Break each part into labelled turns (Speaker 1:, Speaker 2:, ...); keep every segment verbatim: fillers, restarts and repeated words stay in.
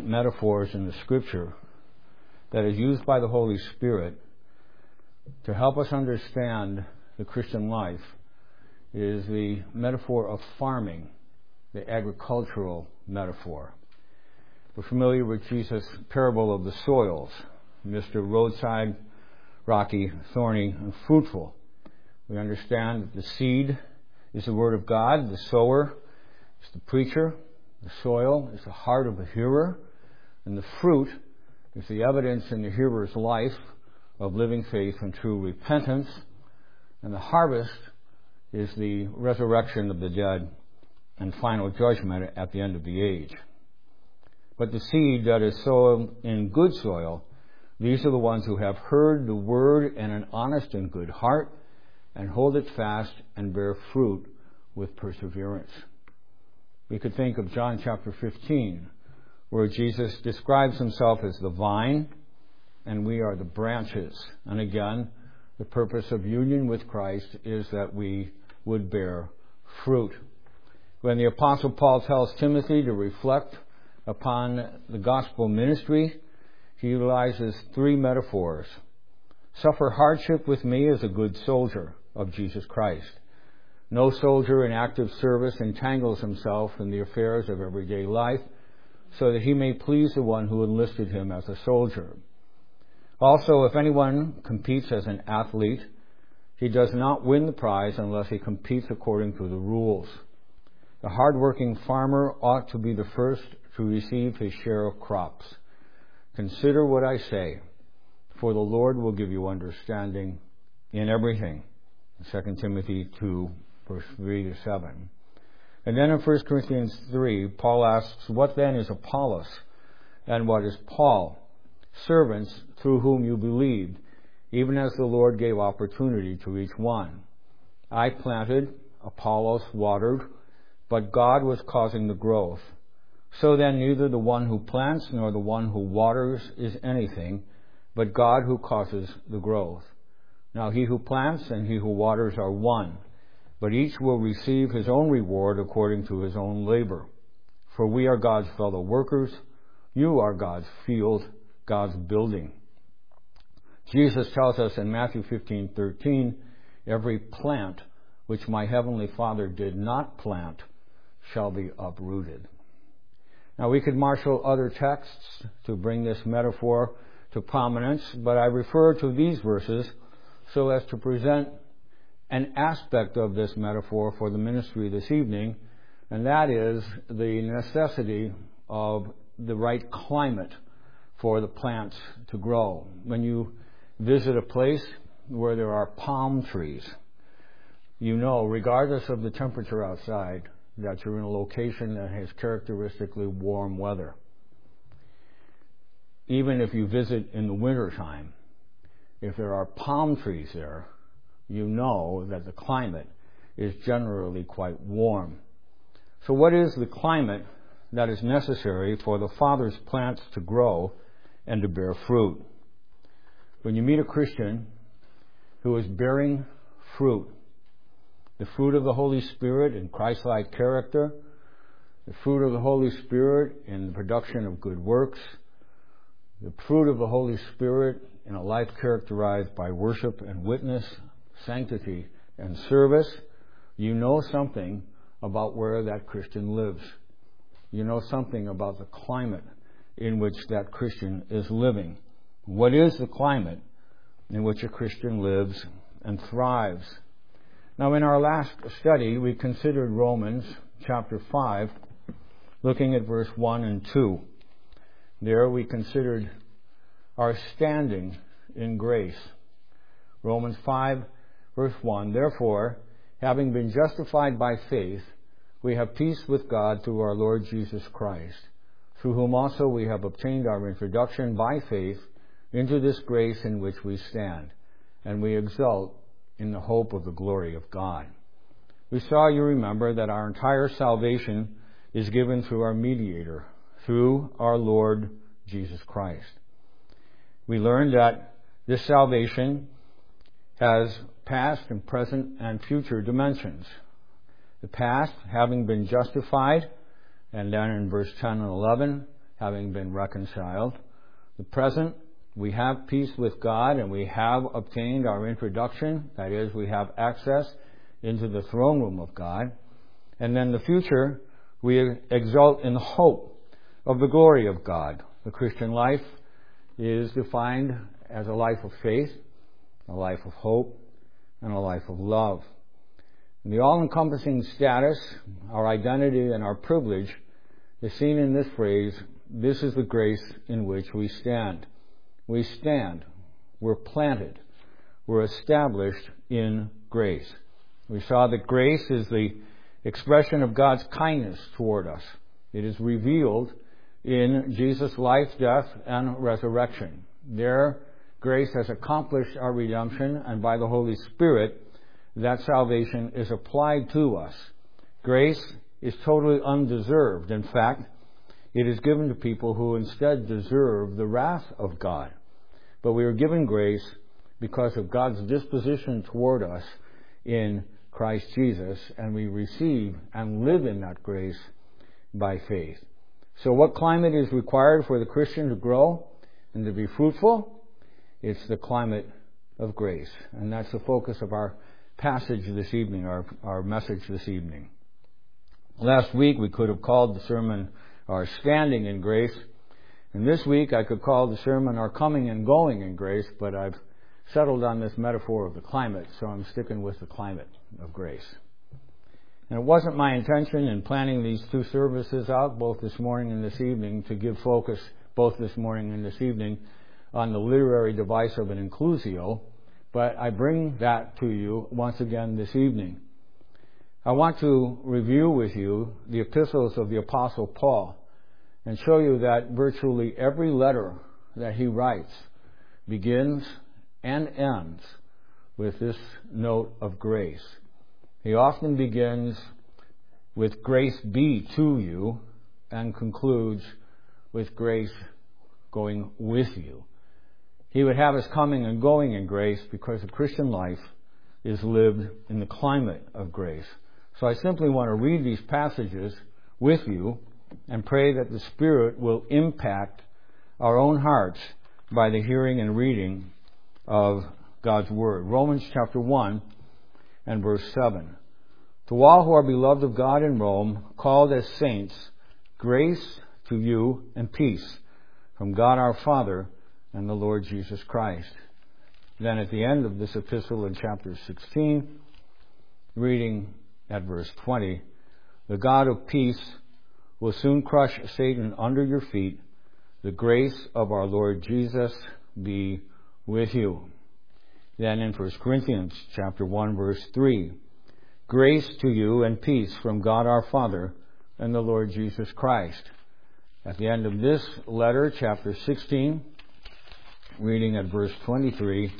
Speaker 1: prominent metaphors in the Scripture that is used by the Holy Spirit to help us understand the Christian life is the metaphor of farming, the agricultural metaphor. We're familiar with Jesus' parable of the soils, Mister Roadside, rocky, thorny, and fruitful. We understand that the seed is the Word of God, the sower is the preacher, the soil is the heart of the hearer, and the fruit is the evidence in the hearer's life of living faith and true repentance, and the harvest is the resurrection of the dead and final judgment at the end of the age. But the seed that is sown in good soil, these are the ones who have heard the word in an honest and good heart and hold it fast and bear fruit with perseverance. We could think of John chapter fifteen, where Jesus describes himself as the vine and we are the branches. And again, the purpose of union with Christ is that we would bear fruit. When the Apostle Paul tells Timothy to reflect upon the gospel ministry, he utilizes three metaphors. Suffer hardship with me as a good soldier of Jesus Christ. No soldier in active service entangles himself in the affairs of everyday life so that he may please the one who enlisted him as a soldier. Also, if anyone competes as an athlete, he does not win the prize unless he competes according to the rules. The hard-working farmer ought to be the first to receive his share of crops. Consider what I say, for the Lord will give you understanding in everything. Second Timothy two, verse three to seven. And then in First Corinthians three, Paul asks, what then is Apollos, and what is Paul? Servants through whom you believed, even as the Lord gave opportunity to each one. I planted, Apollos watered, but God was causing the growth. So then neither the one who plants nor the one who waters is anything, but God who causes the growth. Now he who plants and he who waters are one, but each will receive his own reward according to his own labor. For we are God's fellow workers, you are God's field, God's building. Jesus tells us in Matthew fifteen thirteen, every plant which my heavenly Father did not plant shall be uprooted. Now we could marshal other texts to bring this metaphor to prominence, but I refer to these verses so as to present an aspect of this metaphor for the ministry this evening, and that is the necessity of the right climate for the plants to grow. When you visit a place where there are palm trees, you know, regardless of the temperature outside, that you're in a location that has characteristically warm weather. Even if you visit in the wintertime, if there are palm trees there, you know that the climate is generally quite warm. So what is the climate that is necessary for the Father's plants to grow and to bear fruit? When you meet a Christian who is bearing fruit, the fruit of the Holy Spirit in Christ-like character, the fruit of the Holy Spirit in the production of good works, the fruit of the Holy Spirit in a life characterized by worship and witness, sanctity and service, you know something about where that Christian lives. You know something about the climate in which that Christian is living. What is the climate in which a Christian lives and thrives? Now, in our last study, we considered Romans chapter five, looking at verse one and two. There we considered our standing in grace. Romans five, verse one, therefore, having been justified by faith, we have peace with God through our Lord Jesus Christ, through whom also we have obtained our introduction by faith into this grace in which we stand, and we exult in the hope of the glory of God. We saw, you remember, that our entire salvation is given through our mediator, through our Lord Jesus Christ. We learned that this salvation has past and present and future dimensions. The past, having been justified, and then in verse ten and eleven, having been reconciled. The present, we have peace with God, and we have obtained our introduction. That is, we have access into the throne room of God. And then the future, we exult in the hope of the glory of God. The Christian life is defined as a life of faith, a life of hope, and a life of love. And the all-encompassing status, our identity, and our privilege is seen in this phrase, "This is the grace in which we stand." We stand. We're planted. We're established in grace. We saw that grace is the expression of God's kindness toward us. It is revealed in Jesus' life, death, and resurrection. There, grace has accomplished our redemption, and by the Holy Spirit, that salvation is applied to us. Grace is totally undeserved. In fact, it is given to people who instead deserve the wrath of God. But we are given grace because of God's disposition toward us in Christ Jesus, and we receive and live in that grace by faith. So what climate is required for the Christian to grow and to be fruitful? It's the climate of grace. And that's the focus of our passage this evening, our, our message this evening. Last week we could have called the sermon our Standing in Grace. And this week I could call the sermon our Coming and Going in Grace, but I've settled on this metaphor of the climate, so I'm sticking with the climate of grace. And it wasn't my intention in planning these two services out, both this morning and this evening, to give focus both this morning and this evening on the literary device of an inclusio, but I bring that to you once again this evening. I want to review with you the epistles of the Apostle Paul and show you that virtually every letter that he writes begins and ends with this note of grace. He often begins with grace be to you and concludes with grace going with you. He would have us coming and going in grace because the Christian life is lived in the climate of grace. So I simply want to read these passages with you and pray that the Spirit will impact our own hearts by the hearing and reading of God's Word. Romans chapter one and verse seven. To all who are beloved of God in Rome, called as saints, grace to you and peace from God our Father and the Lord Jesus Christ. Then at the end of this epistle in chapter sixteen, reading at verse twenty, the God of peace will soon crush Satan under your feet. The grace of our Lord Jesus be with you. Then in First Corinthians chapter one verse three, grace to you and peace from God our Father and the Lord Jesus Christ. At the end of this letter, chapter sixteen, reading at verse twenty-three,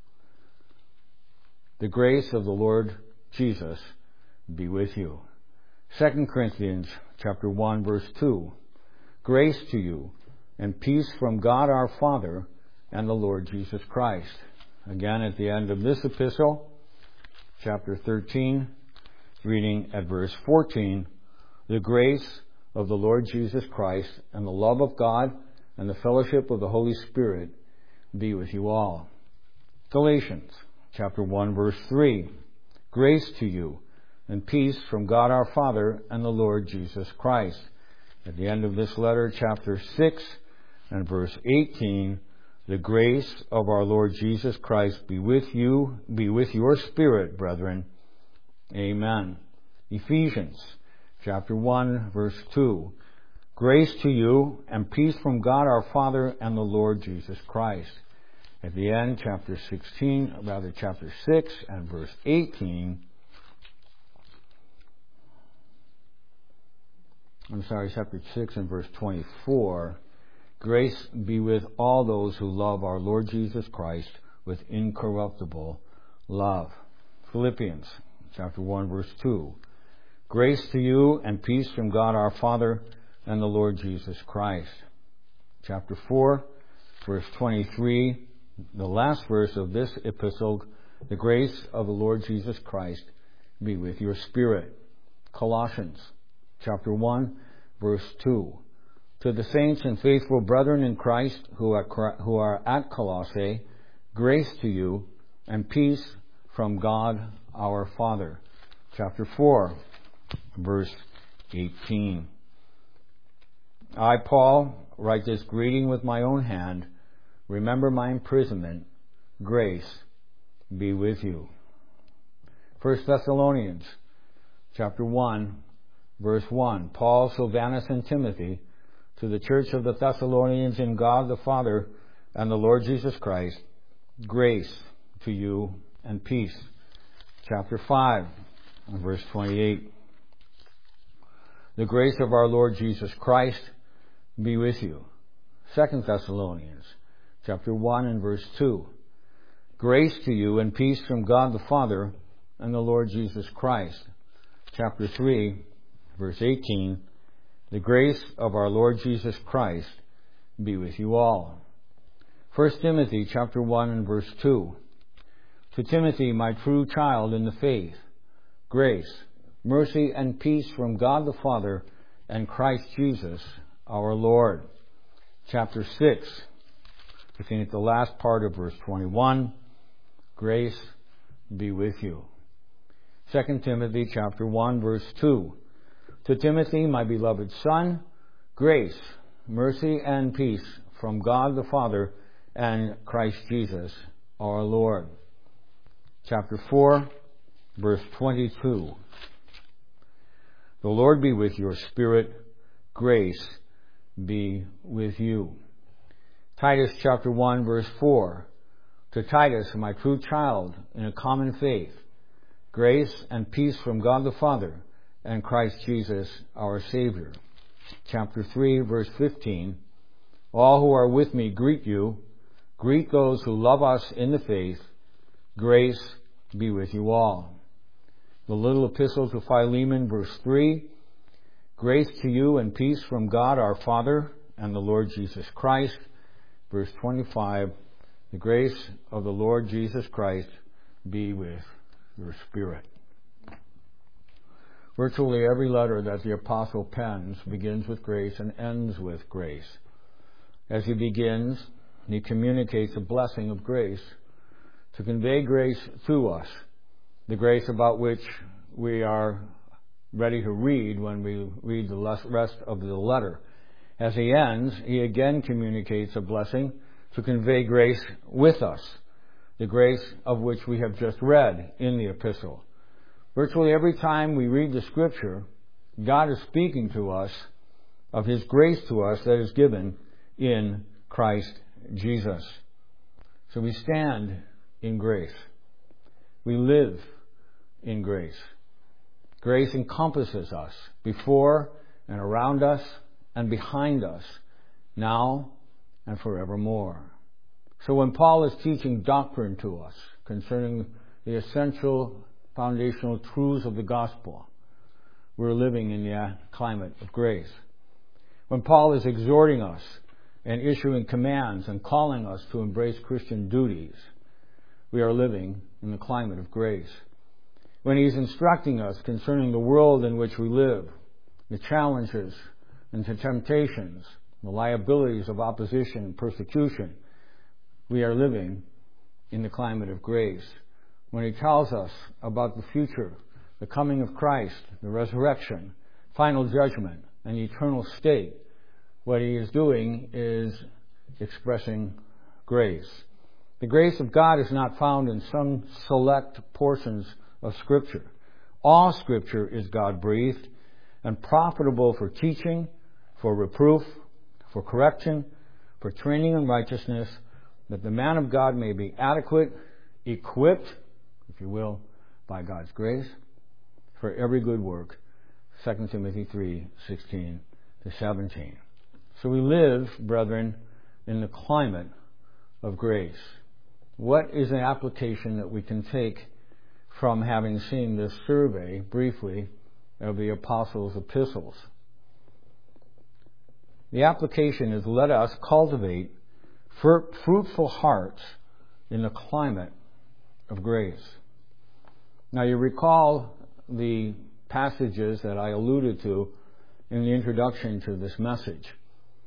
Speaker 1: the grace of the Lord Jesus be with you. Second Corinthians chapter one verse two, grace to you and peace from God our Father and the Lord Jesus Christ. Again, at the end of this epistle, chapter thirteen, reading at verse fourteen, the grace of the Lord Jesus Christ and the love of God and the fellowship of the Holy Spirit be with you all. Galatians chapter one verse three, grace to you and peace from God our Father and the Lord Jesus Christ. At the end of this letter, chapter six and verse eighteen, the grace of our Lord Jesus Christ be with you, be with your spirit, brethren. Amen. Ephesians chapter one verse two, grace to you and peace from God our Father and the Lord Jesus Christ. At the end, chapter sixteen, rather chapter six and verse eighteen, I'm sorry, chapter six and verse twenty-four, grace be with all those who love our Lord Jesus Christ with incorruptible love. Philippians chapter one verse two, grace to you and peace from God our Father and the Lord Jesus Christ. Chapter four verse twenty-three, the last verse of this epistle, the grace of the Lord Jesus Christ be with your spirit. Colossians chapter one verse two, To the saints and faithful brethren in Christ who are, who are at Colossae, grace to you and peace from God our Father. Chapter four, verse eighteen. I, Paul, write this greeting with my own hand. Remember my imprisonment. Grace be with you. First Thessalonians, chapter one, verse one. Paul, Silvanus, and Timothy, to the church of the Thessalonians in God the Father and the Lord Jesus Christ, grace to you and peace. Chapter five, verse twenty-eight. The grace of our Lord Jesus Christ be with you. Second Thessalonians, chapter one and verse two. Grace to you and peace from God the Father and the Lord Jesus Christ. Chapter three, verse eighteen. The grace of our Lord Jesus Christ be with you all. First Timothy chapter one and verse two. To Timothy, my true child in the faith, grace, mercy, and peace from God the Father and Christ Jesus our Lord. Chapter six, looking at the last part of verse twenty-one, grace be with you. Second Timothy chapter one, verse two. To Timothy, my beloved son, grace, mercy, and peace from God the Father and Christ Jesus our Lord. Chapter four, verse twenty-two. The Lord be with your spirit. Grace be with you. Titus chapter one, verse four. To Titus, my true child in a common faith, grace and peace from God the Father and Christ Jesus our Savior. Chapter three, verse fifteen. All who are with me greet you. Greet those who love us in the faith. Grace be with you all. The little epistle to Philemon, verse three. Grace to you and peace from God our Father and the Lord Jesus Christ. Verse twenty-five. The grace of the Lord Jesus Christ be with your spirit. Virtually every letter that the apostle pens begins with grace and ends with grace. As he begins, he communicates a blessing of grace to convey grace to us, the grace about which we are ready to read when we read the rest of the letter. As he ends, he again communicates a blessing to convey grace with us, the grace of which we have just read in the epistle. Virtually every time we read the Scripture, God is speaking to us of His grace to us that is given in Christ Jesus. So we stand in grace. We live in grace. Grace encompasses us before and around us and behind us, now and forevermore. So when Paul is teaching doctrine to us concerning the essential foundational truths of the gospel, we're living in the climate of grace. When Paul is exhorting us and issuing commands and calling us to embrace Christian duties, we are living in the climate of grace. When he's instructing us concerning the world in which we live, the challenges and the temptations, the liabilities of opposition and persecution, we are living in the climate of grace. When he tells us about the future, the coming of Christ, the resurrection, final judgment, and eternal state, what he is doing is expressing grace. The grace of God is not found in some select portions of Scripture. All Scripture is God-breathed and profitable for teaching, for reproof, for correction, for training in righteousness, that the man of God may be adequate, equipped, if you will, by God's grace, for every good work. Second Timothy three, sixteen to seventeen. So we live, brethren, in the climate of grace. What is an application that we can take from having seen this survey, briefly, of the apostles' epistles? The application is, let us cultivate fruitful hearts in the climate of grace. Now, you recall the passages that I alluded to in the introduction to this message.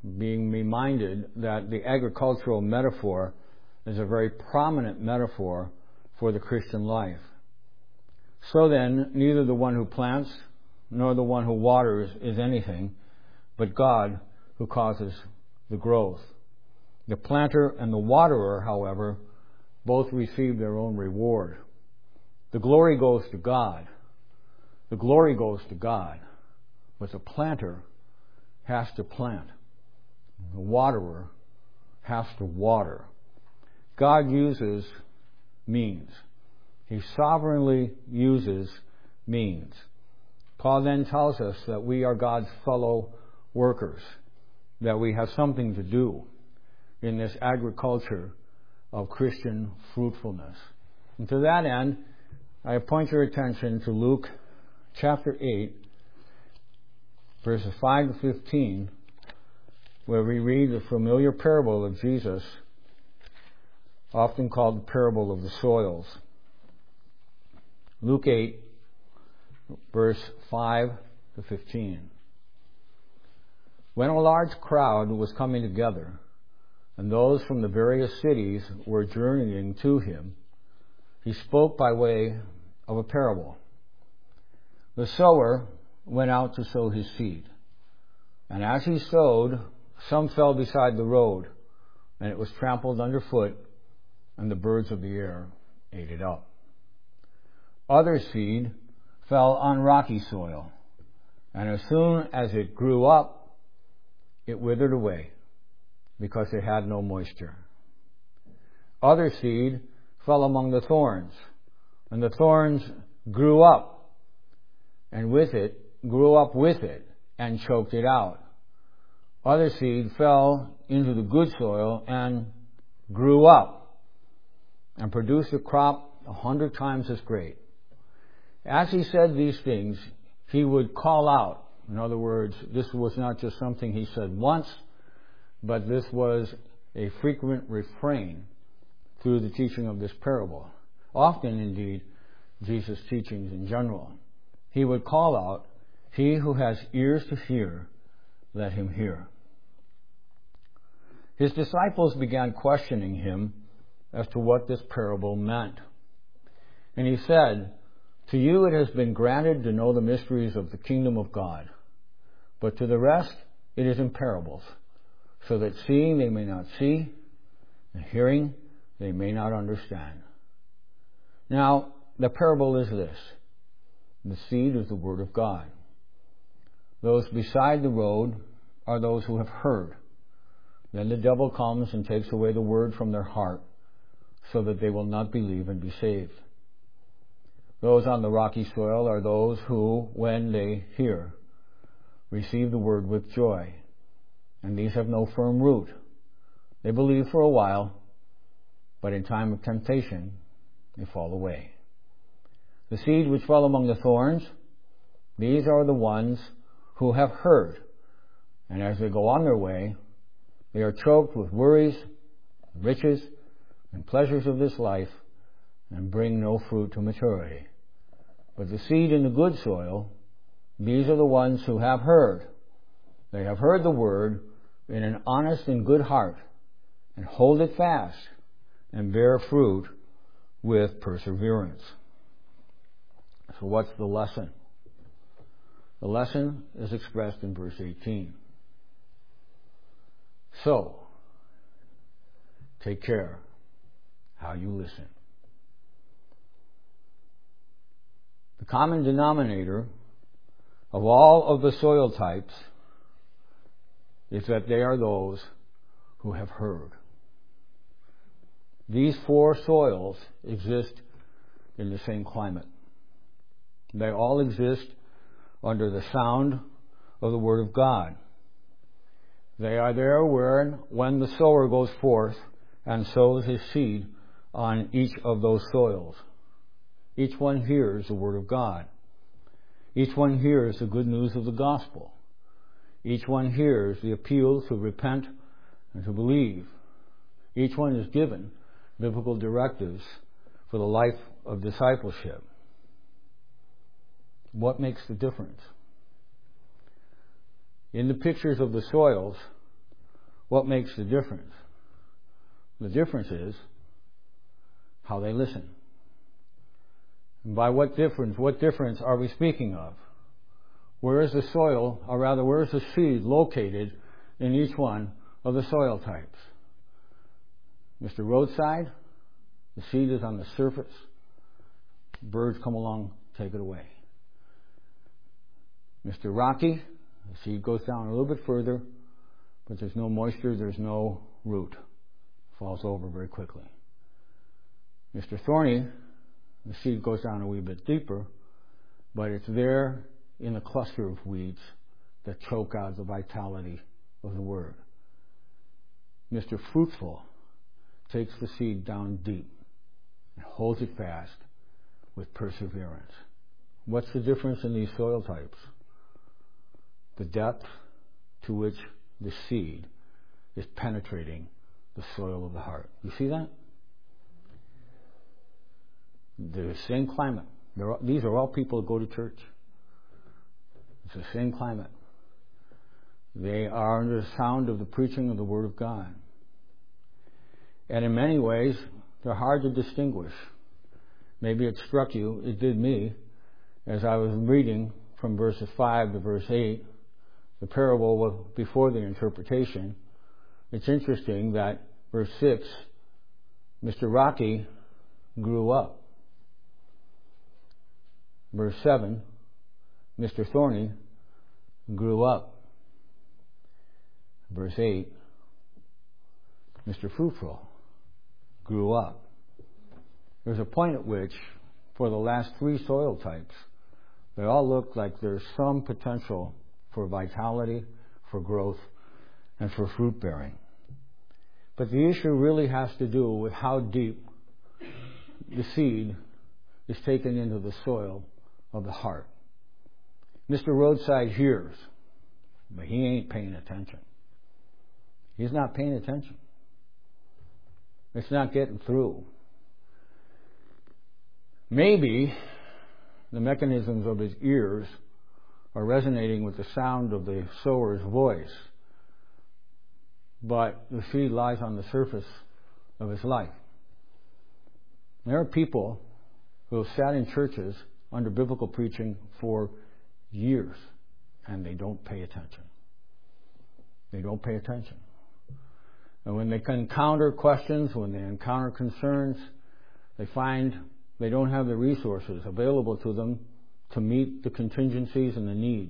Speaker 1: being reminded that the agricultural metaphor is a very prominent metaphor for the Christian life. So then, neither the one who plants nor the one who waters is anything, but God who causes the growth. The planter and the waterer, however, both receive their own reward. The glory goes to God. The glory goes to God. But the planter has to plant. The waterer has to water. God uses means. He sovereignly uses means. Paul then tells us that we are God's fellow workers, that we have something to do in this agriculture of Christian fruitfulness. And to that end, I point your attention to Luke chapter eight, verses five to fifteen, where we read the familiar parable of Jesus, often called the parable of the soils. Luke eight, verse five to fifteen. When a large crowd was coming together, and those from the various cities were journeying to him, he spoke by way of a parable. The sower went out to sow his seed, and as he sowed, some fell beside the road, and it was trampled underfoot, and the birds of the air ate it up. Other seed fell on rocky soil, and as soon as it grew up, it withered away, because it had no moisture. Other seed fell among the thorns, and the thorns grew up, and with it, grew up with it, and choked it out. Other seed fell into the good soil and grew up, and produced a crop a hundred times as great. As he said these things, he would call out. In other words, this was not just something he said once, but this was a frequent refrain through the teaching of this parable. Often, indeed, Jesus' teachings in general. He would call out, "He who has ears to hear, let him hear." His disciples began questioning him as to what this parable meant. And he said, "To you it has been granted to know the mysteries of the kingdom of God, but to the rest it is in parables, so that seeing they may not see, and hearing they may not understand." Now, the parable is this. The seed is the word of God. Those beside the road are those who have heard. Then the devil comes and takes away the word from their heart, so that they will not believe and be saved. Those on the rocky soil are those who, when they hear, receive the word with joy, and these have no firm root. They believe for a while, but in time of temptation, they fall away. The seed which fell among the thorns, these are the ones who have heard, and as they go on their way, they are choked with worries, riches, and pleasures of this life, and bring no fruit to maturity. But the seed in the good soil, these are the ones who have heard. They have heard the word in an honest and good heart, and hold it fast, and bear fruit with perseverance. So what's the lesson? The lesson is expressed in verse eighteen. So, take care how you listen. The common denominator of all of the soil types is that they are those who have heard. These four soils exist in the same climate. They all exist under the sound of the Word of God. They are there where, when the sower goes forth and sows his seed on each of those soils, each one hears the Word of God. Each one hears the good news of the gospel. Each one hears the appeal to repent and to believe. Each one is given biblical directives for the life of discipleship. What makes the difference? In the pictures of the soils, what makes the difference? The difference is how they listen. And by what difference, what difference are we speaking of? Where is the soil, or rather, where is the seed located in each one of the soil types? Mister Roadside, the seed is on the surface. Birds come along, take it away. Mister Rocky, the seed goes down a little bit further, but there's no moisture, there's no root. Falls over very quickly. Mister Thorny, the seed goes down a wee bit deeper, but it's there in the cluster of weeds that choke out the vitality of the word. Mister Fruitful takes the seed down deep and holds it fast with perseverance. What's the difference in these soil types? The depth to which the seed is penetrating the soil of the heart. You see that? They're the same climate. All, these are all people who go to church. It's the same climate. They are under the sound of the preaching of the Word of God. And in many ways, they're hard to distinguish. Maybe it struck you, it did me, as I was reading from verses five to verse eight, the parable before the interpretation. It's interesting that verse six, Mister Rocky grew up. Verse seven, Mister Thorny grew up. Verse eight, Mister Fruitful grew up. There's a point at which, for the last three soil types, they all look like there's some potential for vitality, for growth, and for fruit bearing. But the issue really has to do with how deep the seed is taken into the soil of the heart. Mister Roadside hears, but he ain't paying attention. He's not paying attention. It's not getting through. Maybe the mechanisms of his ears are resonating with the sound of the sower's voice, but the seed lies on the surface of his life. There are people who have sat in churches under biblical preaching for years, and they don't pay attention. They don't pay attention. And when they encounter questions, when they encounter concerns, they find they don't have the resources available to them to meet the contingencies and the need.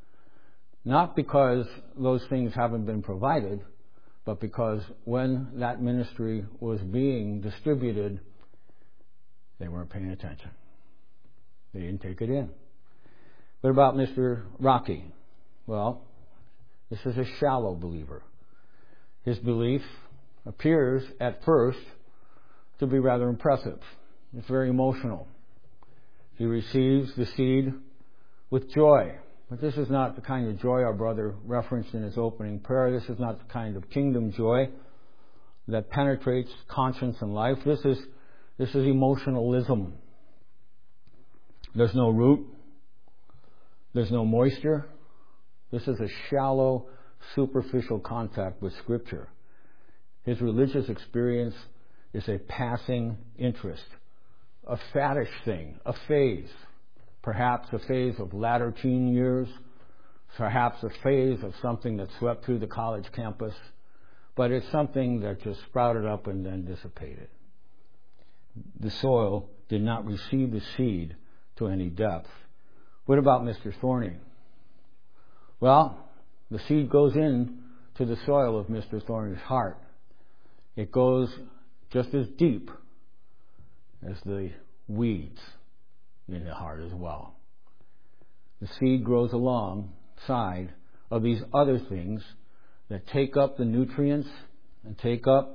Speaker 1: Not because those things haven't been provided, but because when that ministry was being distributed, they weren't paying attention. They didn't take it in. What about Mister Rocky? Well, this is a shallow believer. His belief appears at first to be rather impressive. It's very emotional. He receives the seed with joy. But this is not the kind of joy our brother referenced in his opening prayer. This is not the kind of kingdom joy that penetrates conscience and life. This is, this is emotionalism. There's no root. There's no moisture. This is a shallow, superficial contact with Scripture. His religious experience is a passing interest, a faddish thing, a phase, perhaps a phase of latter teen years, perhaps a phase of something that swept through the college campus, but it's something that just sprouted up and then dissipated. The soil did not receive the seed to any depth. What about Mister Thorny? Well, the seed goes in to the soil of Mister Thorny's heart. It goes just as deep as the weeds in the heart as well. The seed grows alongside of these other things that take up the nutrients and take up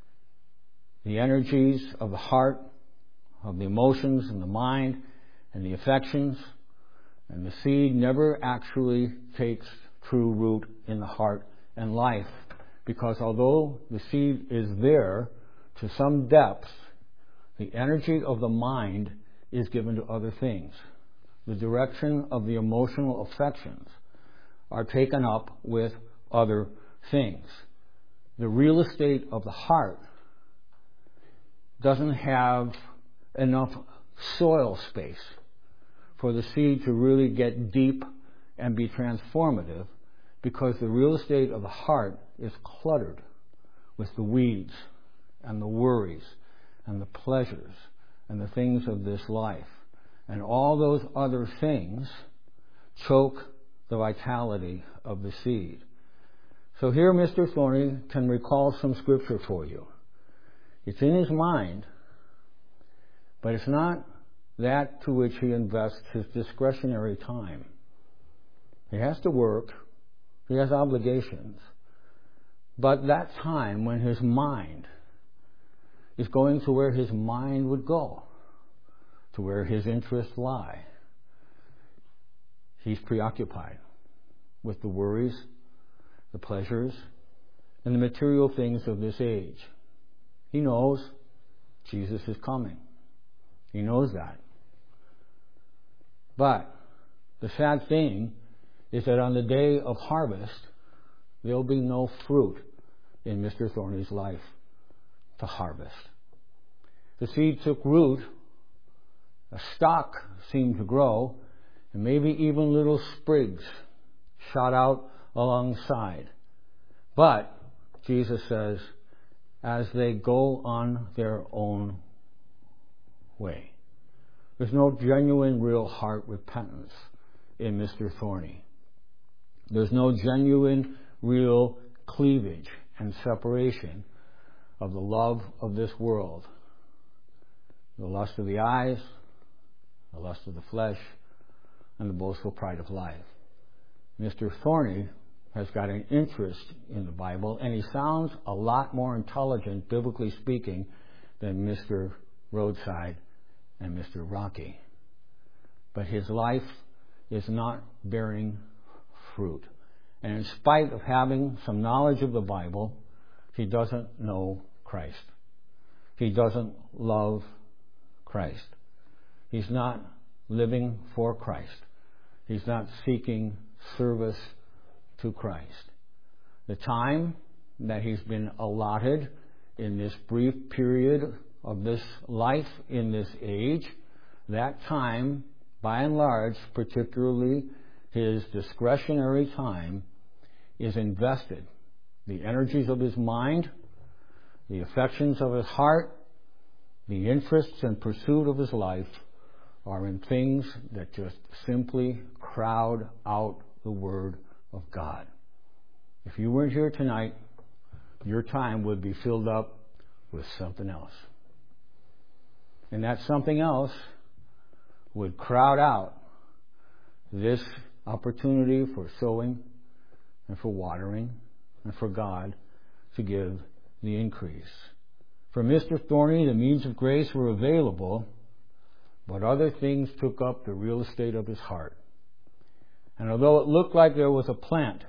Speaker 1: the energies of the heart, of the emotions and the mind and the affections, and the seed never actually takes true root in the heart and life, because although the seed is there to some depth, the energy of the mind is given to other things. The direction of the emotional affections are taken up with other things. the real estate of the heart doesn't have enough soil space for the seed to really get deep and be transformative, because the real estate of the heart is cluttered with the weeds and the worries and the pleasures and the things of this life. And all those other things choke the vitality of the seed. So here Mister Thorny can recall some scripture for you. It's in his mind, but it's not that to which he invests his discretionary time. He has to work. He has obligations. But that time when his mind is going to where his mind would go, to where his interests lie, he's preoccupied with the worries, the pleasures, and the material things of this age. He knows Jesus is coming. He knows that. But the sad thing is that on the day of harvest, there'll be no fruit in Mister Thorny's life to harvest. The seed took root, a stalk seemed to grow, and maybe even little sprigs shot out alongside. But, Jesus says, as they go on their own way. There's no genuine, real heart repentance in Mister Thorny. There's no genuine, real cleavage and separation of the love of this world. The lust of the eyes, the lust of the flesh, and the boastful pride of life. Mister Thorny has got an interest in the Bible, and he sounds a lot more intelligent, biblically speaking, than Mister Roadside and Mister Rocky. But his life is not bearing fruit. And in spite of having some knowledge of the Bible, he doesn't know Christ. He doesn't love Christ. He's not living for Christ. He's not seeking service to Christ. The time that he's been allotted in this brief period of this life, in this age, that time, by and large, particularly his discretionary time, is invested. The energies of his mind, the affections of his heart, the interests and pursuit of his life are in things that just simply crowd out the Word of God. If you weren't here tonight, your time would be filled up with something else. And that something else would crowd out this opportunity for sowing and for watering and for God to give the increase. For Mister Thorny, the means of grace were available, but other things took up the real estate of his heart. And although it looked like there was a plant,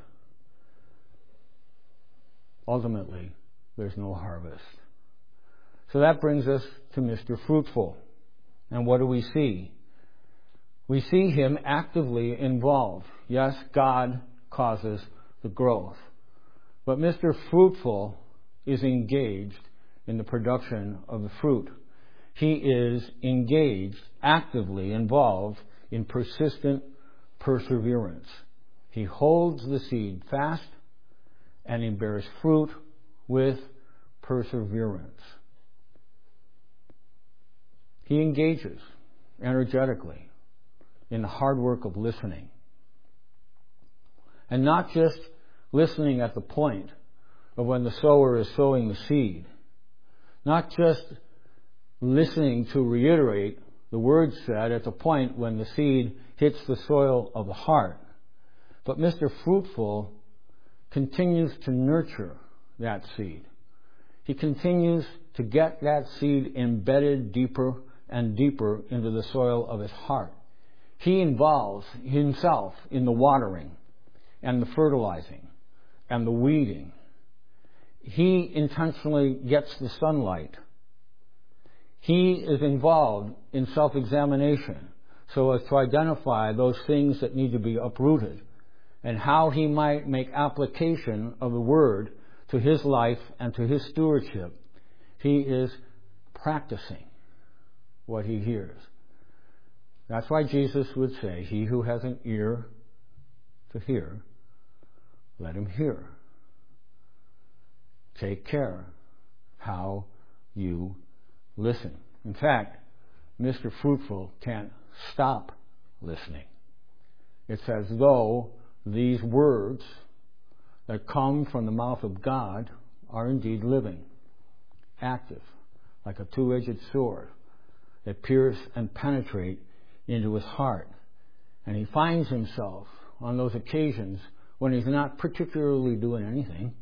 Speaker 1: ultimately there's no harvest. So that brings us to Mister Fruitful. And what do we see? We see him actively involved. Yes, God causes the growth. But Mister Fruitful is engaged in the production of the fruit. He is engaged, actively involved in persistent perseverance. He holds the seed fast and he bears fruit with perseverance. He engages energetically in the hard work of listening. And not just listening at the point of when the sower is sowing the seed. Not just listening to reiterate the words said at the point when the seed hits the soil of the heart. But Mister Fruitful continues to nurture that seed. He continues to get that seed embedded deeper and deeper into the soil of his heart. He involves himself in the watering and the fertilizing and the weeding. He intentionally gets the sunlight. He is involved in self-examination so as to identify those things that need to be uprooted and how he might make application of the Word to his life and to his stewardship, he is practicing what he hears. That's why Jesus would say, he who has an ear to hear, let him hear. Take care how you listen. In fact, Mister Fruitful can't stop listening. It's as though these words that come from the mouth of God are indeed living, active, like a two-edged sword that pierce and penetrate into his heart. And he finds himself on those occasions when he's not particularly doing anything,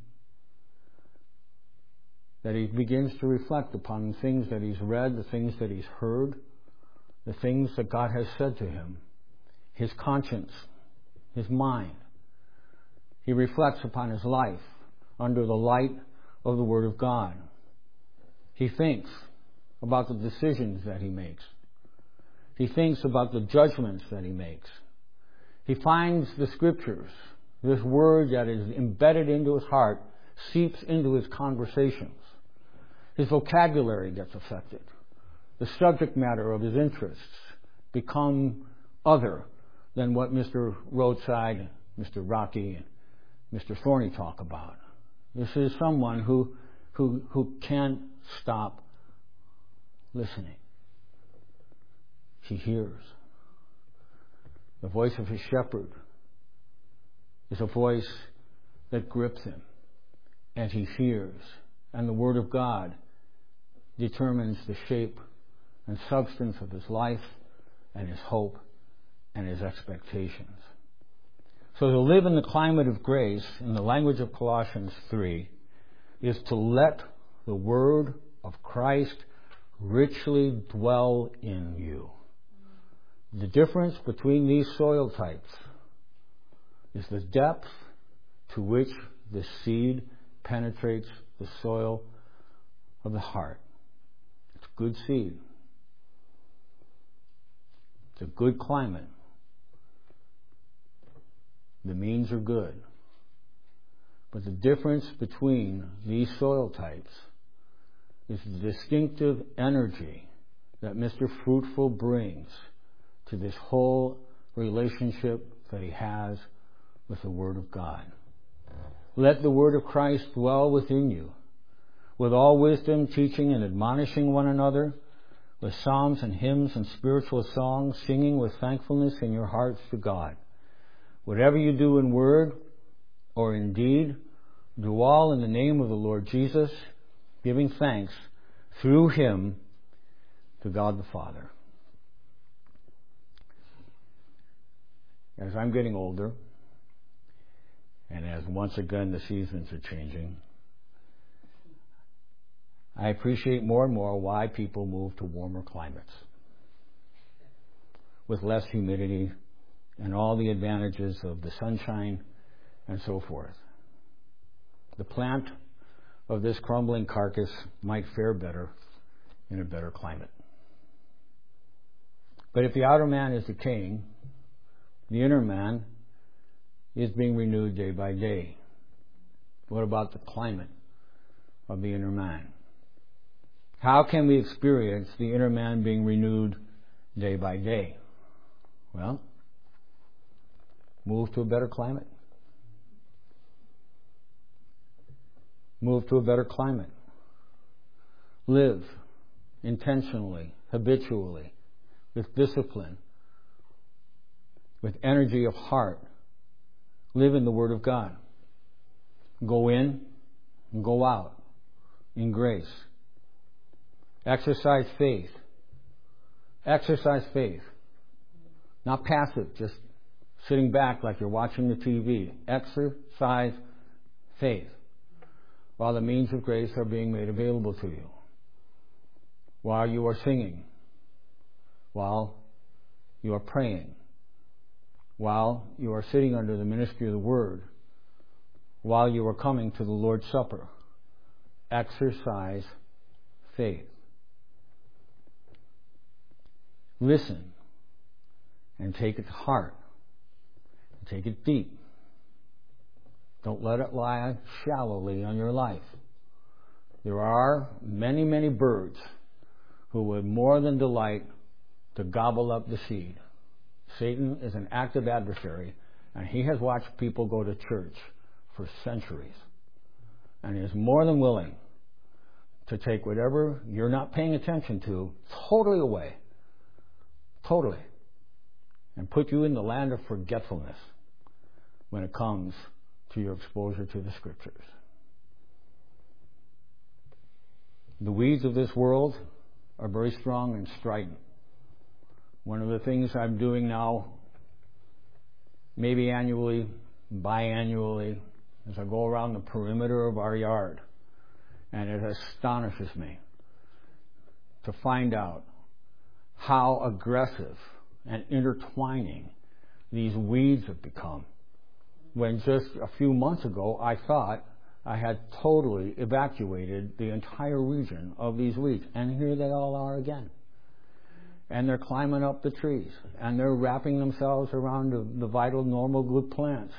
Speaker 1: that he begins to reflect upon the things that he's read, the things that he's heard, the things that God has said to him, his conscience, his mind. He reflects upon his life under the light of the Word of God. He thinks about the decisions that he makes. He thinks about the judgments that he makes. He finds the Scriptures, this Word that is embedded into his heart, seeps into his conversations. His vocabulary gets affected. The subject matter of his interests become other than what Mister Roadside, Mister Rocky, and Mister Thorny talk about. This is someone who, who, who can't stop listening. He hears. The voice of his shepherd is a voice that grips him, and he hears. And the Word of God determines the shape and substance of his life and his hope and his expectations. So to live in the climate of grace, in the language of Colossians three, is to let the Word of Christ richly dwell in you. The difference between these soil types is the depth to which the seed penetrates the soil of the heart. It's good seed. It's a good climate. The means are good. But the difference between these soil types is the distinctive energy that Mister Fruitful brings to this whole relationship that he has with the Word of God. Let the Word of Christ dwell within you, with all wisdom, teaching and admonishing one another, with psalms and hymns and spiritual songs, singing with thankfulness in your hearts to God. Whatever you do in word or in deed, do all in the name of the Lord Jesus, giving thanks through him to God the Father. As I'm getting older, and as once again the seasons are changing, I appreciate more and more why people move to warmer climates with less humidity and all the advantages of the sunshine and so forth. The plant of this crumbling carcass might fare better in a better climate. But if the outer man is decaying, the inner man is being renewed day by day. What about the climate of the inner man? How can we experience the inner man being renewed day by day? Well, move to a better climate. Move to a better climate. Live intentionally, habitually, with discipline, with energy of heart. Live in the Word of God. Go in and go out in grace. Exercise faith. Exercise faith. Not passive, just sitting back like you're watching the T V. Exercise faith while the means of grace are being made available to you. While you are singing. While you are praying. While you are sitting under the ministry of the Word. While you are coming to the Lord's Supper. Exercise faith. Listen and take it to heart. Take it deep. Don't let it lie shallowly on your life. There are many, many birds who would more than delight to gobble up the seed. Satan is an active adversary, and he has watched people go to church for centuries. And he is more than willing to take whatever you're not paying attention to totally away. Totally. And put you in the land of forgetfulness when it comes to your exposure to the Scriptures. The weeds of this world are very strong and strident. One of the things I'm doing now, maybe annually, biannually, is I go around the perimeter of our yard, and it astonishes me to find out how aggressive and intertwining these weeds have become. When just a few months ago I thought I had totally evacuated the entire region of these weeds, and here they all are again. And they're climbing up the trees, and they're wrapping themselves around the, the vital, normal, good plants.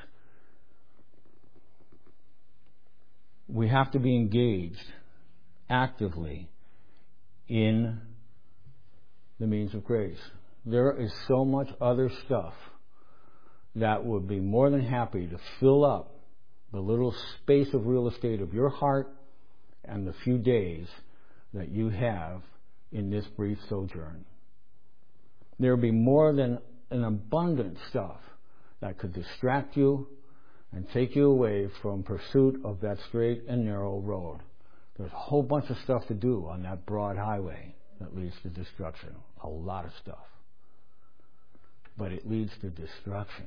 Speaker 1: We have to be engaged actively in the means of grace. There is so much other stuff that would be more than happy to fill up the little space of real estate of your heart and the few days that you have in this brief sojourn. There will be more than an abundant stuff that could distract you and take you away from pursuit of that straight and narrow road. There's a whole bunch of stuff to do on that broad highway that leads to destruction. A lot of stuff. But it leads to destruction.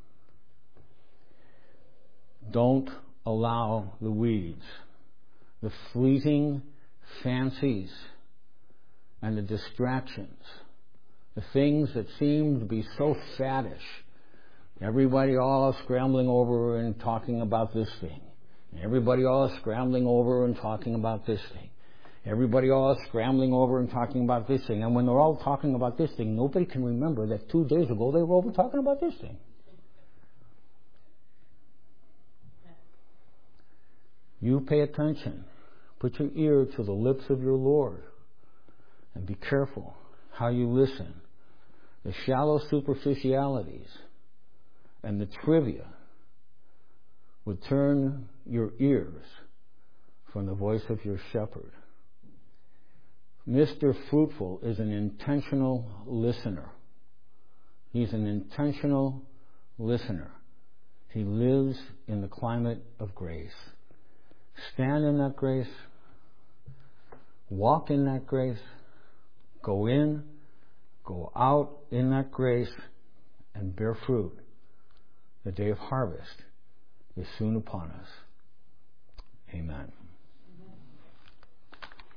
Speaker 1: Don't allow the weeds, the fleeting fancies, and the distractions, the things that seem to be so faddish. Everybody all scrambling over and talking about this thing. Everybody all scrambling over and talking about this thing. Everybody all scrambling over and talking about this thing. And when they're all talking about this thing, nobody can remember that two days ago they were over talking about this thing. You pay attention. Put your ear to the lips of your Lord. And be careful how you listen. The shallow superficialities and the trivia would turn your ears from the voice of your shepherd. Mister Fruitful is an intentional listener. He's an intentional listener. He lives in the climate of grace. Stand in that grace. Walk in that grace. Go in, go out in that grace, and bear fruit. The day of harvest is soon upon us. Amen.